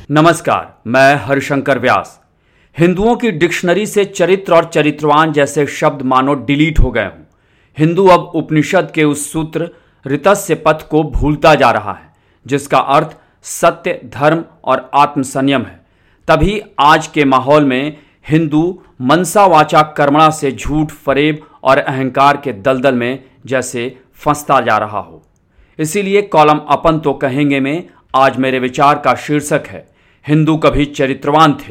नमस्कार, मैं हरिशंकर व्यास। हिंदुओं की डिक्शनरी से चरित्र और चरित्रवान जैसे शब्द मानो डिलीट हो गए हों। हिंदू अब उपनिषद के उस सूत्र ऋतस्य पथ को भूलता जा रहा है, जिसका अर्थ सत्य, धर्म और आत्मसंयम है। तभी आज के माहौल में हिंदू मनसा वाचा कर्मणा से झूठ, फरेब और अहंकार के दलदल में जैसे फंसता जा रहा हो। इसीलिए कॉलम अपन तो कहेंगे में आज मेरे विचार का शीर्षक है, हिंदू कभी चरित्रवान थे।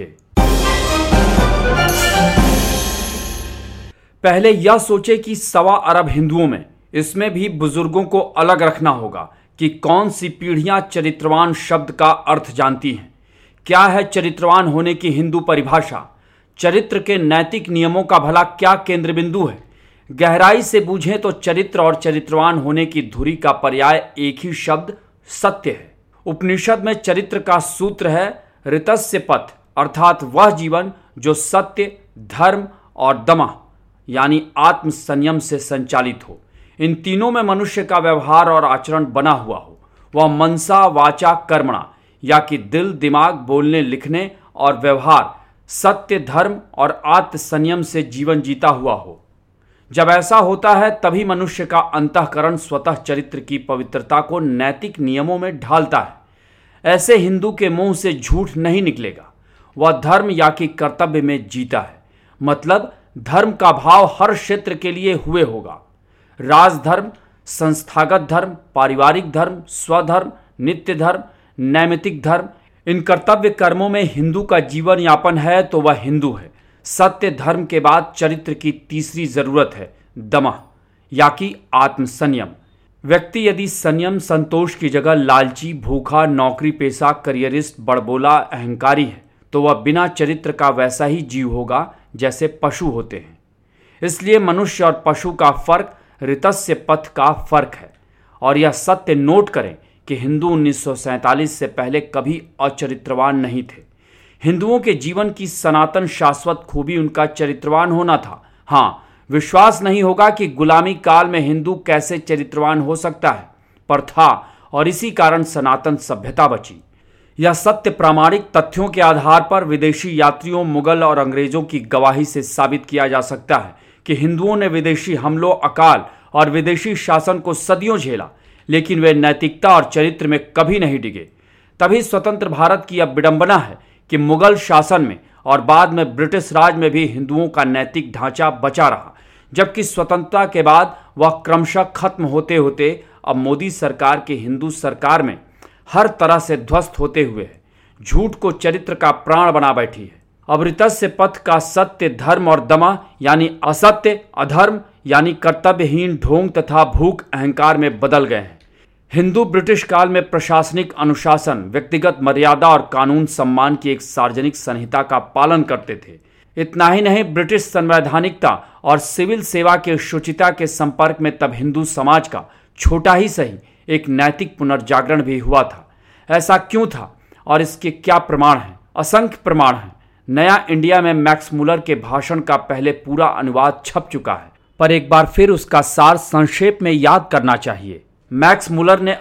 पहले यह सोचे कि 1.25 अरब हिंदुओं में, इसमें भी बुजुर्गों को अलग रखना होगा कि कौन सी पीढ़ियां चरित्रवान शब्द का अर्थ जानती हैं। क्या है चरित्रवान होने की हिंदू परिभाषा? चरित्र के नैतिक नियमों का भला क्या केंद्र बिंदु है? गहराई से बूझें तो चरित्र और चरित्रवान होने की धुरी का पर्याय एक ही शब्द सत्य है। उपनिषद में चरित्र का सूत्र है ऋतस्य पथ, अर्थात वह जीवन जो सत्य, धर्म और दमा यानी आत्म संयम से संचालित हो। इन तीनों में मनुष्य का व्यवहार और आचरण बना हुआ हो। वह मनसा वाचा कर्मणा या कि दिल, दिमाग, बोलने, लिखने और व्यवहार सत्य, धर्म और आत्म संयम से जीवन जीता हुआ हो। जब ऐसा होता है तभी मनुष्य का अंतःकरण स्वतः चरित्र की पवित्रता को नैतिक नियमों में ढालता है। ऐसे हिंदू के मुंह से झूठ नहीं निकलेगा। वह धर्म या कि कर्तव्य में जीता है, मतलब धर्म का भाव हर क्षेत्र के लिए हुए होगा। राजधर्म, संस्थागत धर्म, पारिवारिक धर्म, स्वधर्म, नित्य धर्म, नैमित्तिक धर्म, इन कर्तव्य कर्मों में हिंदू का जीवन यापन है तो वह हिंदू है। सत्य धर्म के बाद चरित्र की तीसरी जरूरत है दमा या कि आत्मसंयम। व्यक्ति यदि संयम, संतोष की जगह लालची, भूखा, नौकरी पेशा, करियरिस्ट, बड़बोला, अहंकारी है तो वह बिना चरित्र का वैसा ही जीव होगा जैसे पशु होते हैं। इसलिए मनुष्य और पशु का फर्क ऋतस्य पथ का फर्क है। और यह सत्य नोट करें कि हिंदू 1947 से पहले कभी अचरित्रवान नहीं थे। हिंदुओं के जीवन की सनातन शाश्वत खूबी उनका चरित्रवान होना था। हाँ, विश्वास नहीं होगा कि गुलामी काल में हिंदू कैसे चरित्रवान हो सकता है, पर था, और इसी कारण सनातन सभ्यता बची। यह सत्य प्रामाणिक तथ्यों के आधार पर विदेशी यात्रियों, मुगल और अंग्रेजों की गवाही से साबित किया जा सकता है कि हिंदुओं ने विदेशी हमलों, अकाल और विदेशी शासन को सदियों झेला, लेकिन वे नैतिकता और चरित्र में कभी नहीं डिगे। तभी स्वतंत्र भारत की अब विडंबना है कि मुगल शासन में और बाद में ब्रिटिश राज में भी हिंदुओं का नैतिक ढांचा बचा रहा, जबकि स्वतंत्रता के बाद वह क्रमशः खत्म होते होते अब मोदी सरकार की हिंदू सरकार में हर तरह से ध्वस्त होते हुए है। झूठ को चरित्र का प्राण बना बैठी है। अब ऋतस्य पथ का सत्य, धर्म और दमा यानी असत्य, अधर्म यानी कर्तव्यहीन ढोंग तथा भूख, अहंकार में बदल गए हैं। हिंदू ब्रिटिश काल में प्रशासनिक अनुशासन, व्यक्तिगत मर्यादा और कानून सम्मान की एक सार्वजनिक संहिता का पालन करते थे। इतना ही नहीं, ब्रिटिश संवैधानिकता और सिविल सेवा के शुचिता के संपर्क में तब हिंदू समाज का छोटा ही सही एक नैतिक पुनर्जागरण भी हुआ था। ऐसा क्यों था और इसके क्या प्रमाण हैं? असंख्य प्रमाण हैं। नया इंडिया में मैक्स मुलर के भाषण का पहले पूरा अनुवाद छप चुका है, पर एक बार फिर उसका सार संक्षेप में याद करना चाहिए। मैक्स मुलर ने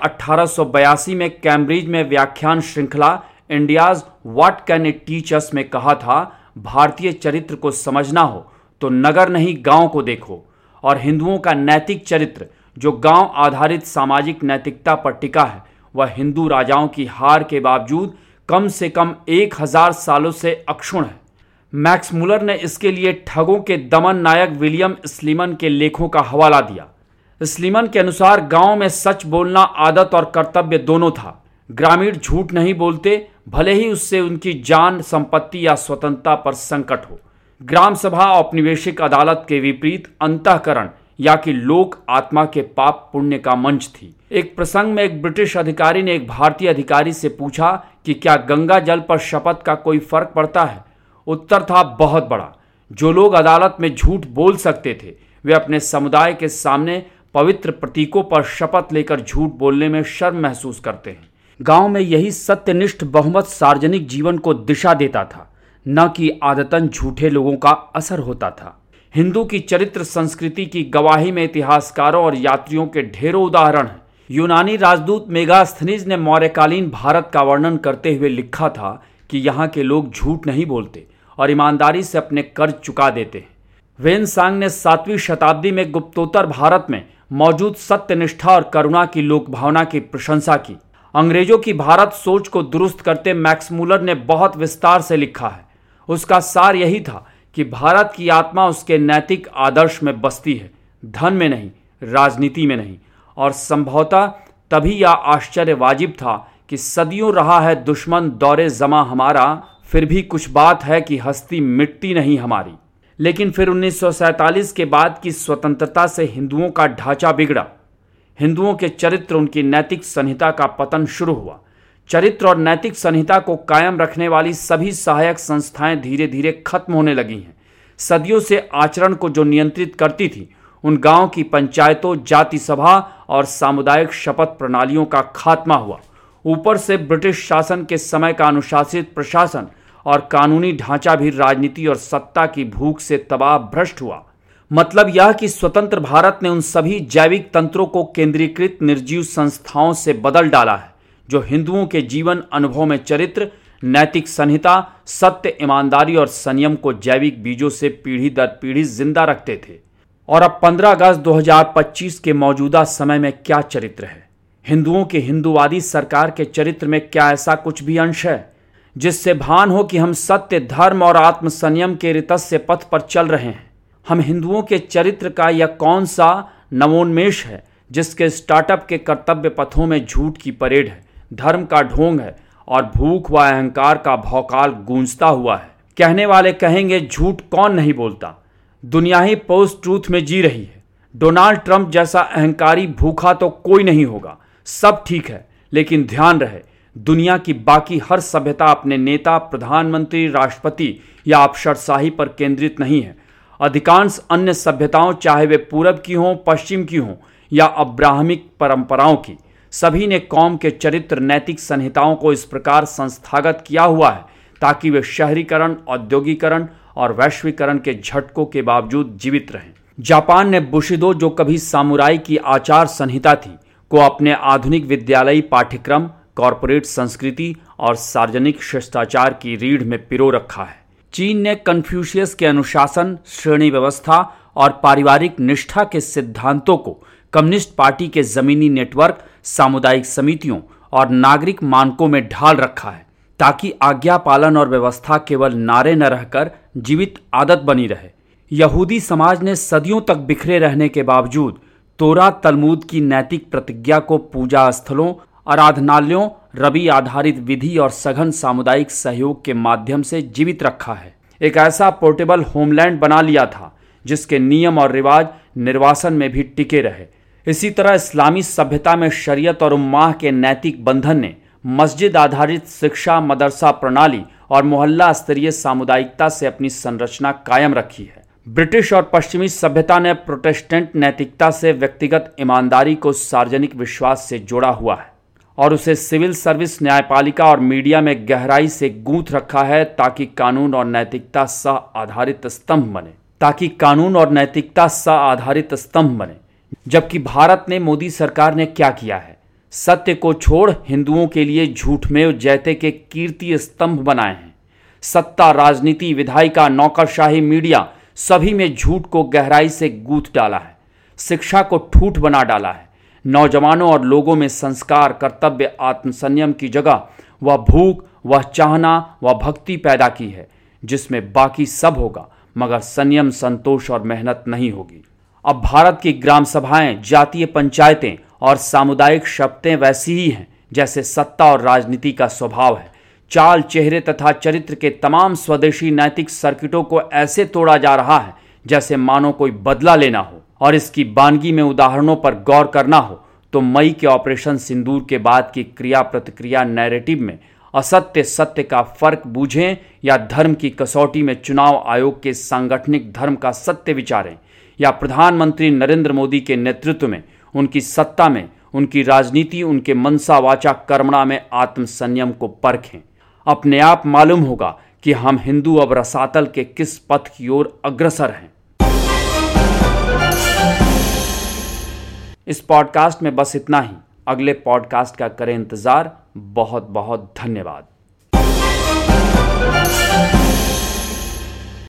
1882 में कैम्ब्रिज में व्याख्यान श्रृंखला India's what can it teach us में कहा था, भारतीय चरित्र को समझना हो तो नगर नहीं गांव को देखो। और हिंदुओं का नैतिक चरित्र जो गांव आधारित सामाजिक नैतिकता पर टिका है, वह हिंदू राजाओं की हार के बावजूद कम से कम 1000 सालों से अक्षुण्ण है। मैक्स मुलर ने इसके लिए ठगों के दमन नायक विलियम स्लीमन के लेखों का हवाला दिया। स्लीमन के अनुसार गांव में सच बोलना आदत और कर्तव्य दोनों था। ग्रामीण झूठ नहीं बोलते, भले ही उससे उनकी जान, संपत्ति या स्वतंत्रता पर संकट हो। ग्राम सभा औपनिवेशिक अदालत के विपरीत अंतःकरण या कि लोक आत्मा के पाप पुण्य का मंच थी। एक प्रसंग में एक ब्रिटिश अधिकारी ने एक भारतीय अधिकारी से पूछा कि क्या गंगा जल पर शपथ का कोई फर्क पड़ता है? उत्तर था बहुत बड़ा। जो लोग अदालत में झूठ बोल सकते थे, वे अपने समुदाय के सामने पवित्र प्रतीकों पर शपथ लेकर झूठ बोलने में शर्म महसूस करते हैं। गांव में यही सत्यनिष्ठ बहुमत सार्वजनिक जीवन को दिशा देता था, न कि आदतन झूठे लोगों का असर होता था। हिंदू की चरित्र संस्कृति की गवाही में इतिहासकारों और यात्रियों के ढेरों उदाहरण हैं। यूनानी राजदूत मेगास्थनीज ने मौर्यकालीन भारत का वर्णन करते हुए लिखा था कि यहाँ के लोग झूठ नहीं बोलते और ईमानदारी से अपने कर्ज चुका देते हैं। वेनसांग ने 7वीं शताब्दी में गुप्तोत्तर भारत में मौजूद सत्यनिष्ठा और करुणा की लोक भावना की प्रशंसा की। अंग्रेजों की भारत सोच को दुरुस्त करते मैक्स मुलर ने बहुत विस्तार से लिखा है। उसका सार यही था कि भारत की आत्मा उसके नैतिक आदर्श में बसती है, धन में नहीं, राजनीति में नहीं। और संभवतः तभी यह आश्चर्य वाजिब था कि सदियों रहा है दुश्मन दौरे जमा हमारा, फिर भी कुछ बात है कि हस्ती मिटती नहीं हमारी। लेकिन फिर 1947 के बाद की स्वतंत्रता से हिंदुओं का ढांचा बिगड़ा। हिंदुओं के चरित्र, उनकी नैतिक संहिता का पतन शुरू हुआ। चरित्र और नैतिक संहिता को कायम रखने वाली सभी सहायक संस्थाएं धीरे धीरे खत्म होने लगी हैं। सदियों से आचरण को जो नियंत्रित करती थी, उन गांव की पंचायतों, जाति सभा और सामुदायिक शपथ प्रणालियों का खात्मा हुआ। ऊपर से ब्रिटिश शासन के समय का अनुशासित प्रशासन और कानूनी ढांचा भी राजनीति और सत्ता की भूख से तबाह भ्रष्ट हुआ। मतलब यह कि स्वतंत्र भारत ने उन सभी जैविक तंत्रों को केंद्रीकृत निर्जीव संस्थाओं से बदल डाला है जो हिंदुओं के जीवन अनुभव में चरित्र, नैतिक संहिता, सत्य, ईमानदारी और संयम को जैविक बीजों से पीढ़ी दर पीढ़ी जिंदा रखते थे। और अब 15 अगस्त 2025 के मौजूदा समय में क्या चरित्र है? हिंदुओं के हिंदुवादी सरकार के चरित्र में क्या ऐसा कुछ भी अंश है जिससे भान हो कि हम सत्य, धर्म और आत्म संयम के ऋतस्य पथ पर चल रहे हैं? हम हिंदुओं के चरित्र का यह कौन सा नवोन्मेष है जिसके स्टार्टअप के कर्तव्य पथों में झूठ की परेड है, धर्म का ढोंग है और भूख व अहंकार का भौकाल गूंजता हुआ है? कहने वाले कहेंगे झूठ कौन नहीं बोलता, दुनिया ही पोस्ट ट्रूथ में जी रही है। डोनाल्ड ट्रंप जैसा अहंकारी भूखा तो कोई नहीं होगा। सब ठीक है, लेकिन ध्यान रहे, दुनिया की बाकी हर सभ्यता अपने नेता, प्रधानमंत्री, राष्ट्रपति या अफसरशाही पर केंद्रित नहीं है। अधिकांश अन्य सभ्यताओं, चाहे वे पूरब की हों, पश्चिम की हों या अब्राहमिक परंपराओं की, सभी ने कौम के चरित्र, नैतिक संहिताओं को इस प्रकार संस्थागत किया हुआ है ताकि वे शहरीकरण, औद्योगिकरण और वैश्वीकरण के झटकों के बावजूद जीवित रहें। जापान ने बुशिदो, जो कभी सामुराई की आचार संहिता थी, को अपने आधुनिक विद्यालयी पाठ्यक्रम, कॉरपोरेट संस्कृति और सार्वजनिक शिष्टाचार की रीढ़ में पिरो रखा है। चीन ने कन्फ्यूशियस के अनुशासन, श्रेणी व्यवस्था और पारिवारिक निष्ठा के सिद्धांतों को कम्युनिस्ट पार्टी के जमीनी नेटवर्क, सामुदायिक समितियों और नागरिक मानकों में ढाल रखा है ताकि आज्ञा पालन और व्यवस्था केवल नारे न रहकर जीवित आदत बनी रहे। यहूदी समाज ने सदियों तक बिखरे रहने के बावजूद तोरा तलमूद की नैतिक प्रतिज्ञा को पूजा स्थलों, आराधनालयों, रबी आधारित विधि और सघन सामुदायिक सहयोग के माध्यम से जीवित रखा है। एक ऐसा पोर्टेबल होमलैंड बना लिया था जिसके नियम और रिवाज निर्वासन में भी टिके रहे। इसी तरह इस्लामी सभ्यता में शरीयत और उम्माह के नैतिक बंधन ने मस्जिद आधारित शिक्षा, मदरसा प्रणाली और मोहल्ला स्तरीय सामुदायिकता से अपनी संरचना कायम रखी है। ब्रिटिश और पश्चिमी सभ्यता ने प्रोटेस्टेंट नैतिकता से व्यक्तिगत ईमानदारी को सार्वजनिक विश्वास से जोड़ा हुआ है और उसे सिविल सर्विस, न्यायपालिका और मीडिया में गहराई से गूंथ रखा है ताकि कानून और नैतिकता सह आधारित स्तंभ बने। जबकि भारत ने, मोदी सरकार ने क्या किया है? सत्य को छोड़ हिंदुओं के लिए झूठमेव जयते के कीर्ति स्तंभ बनाए हैं। सत्ता, राजनीति, विधायिका, नौकरशाही, मीडिया सभी में झूठ को गहराई से गूंथ डाला है। शिक्षा को ठूठ बना डाला है। नौजवानों और लोगों में संस्कार, कर्तव्य, आत्मसंयम की जगह वह भूख, वह चाहना, वह भक्ति पैदा की है जिसमें बाकी सब होगा मगर संयम, संतोष और मेहनत नहीं होगी। अब भारत की ग्राम सभाएं, जातीय पंचायतें और सामुदायिक शपथें वैसी ही हैं जैसे सत्ता और राजनीति का स्वभाव है। चाल, चेहरे तथा चरित्र के तमाम स्वदेशी नैतिक सर्किटों को ऐसे तोड़ा जा रहा है जैसे मानो कोई बदला लेना हो। और इसकी बानगी में उदाहरणों पर गौर करना हो तो मई के ऑपरेशन सिंदूर के बाद की क्रिया प्रतिक्रिया नैरेटिव में असत्य सत्य का फर्क बूझें या धर्म की कसौटी में चुनाव आयोग के सांगठनिक धर्म का सत्य विचारें या प्रधानमंत्री नरेंद्र मोदी के नेतृत्व में, उनकी सत्ता में, उनकी राजनीति, उनके मनसा वाचा कर्मणा में आत्मसंयम को परखें। अपने आप मालूम होगा कि हम हिंदू अब रसातल के किस पथ की ओर अग्रसर हैं। इस पॉडकास्ट में बस इतना ही। अगले पॉडकास्ट का करें इंतज़ार। बहुत बहुत धन्यवाद।